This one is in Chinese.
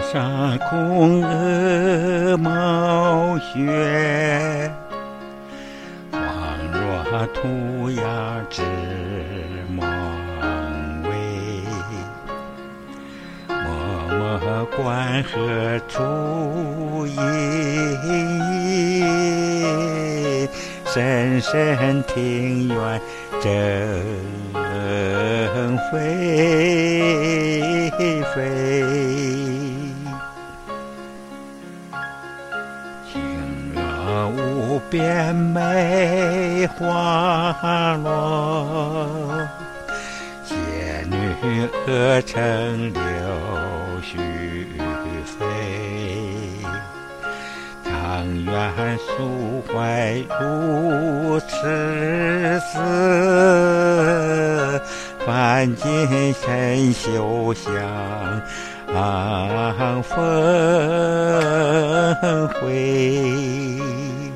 沙空鹅毛雪，恍若涂鸦之梦味。默默观河出音，深深庭院正霏霏。轻乐无边梅花落，仙女鹅成柳絮飞。长远抒怀如痴思，凡间神修相逢会。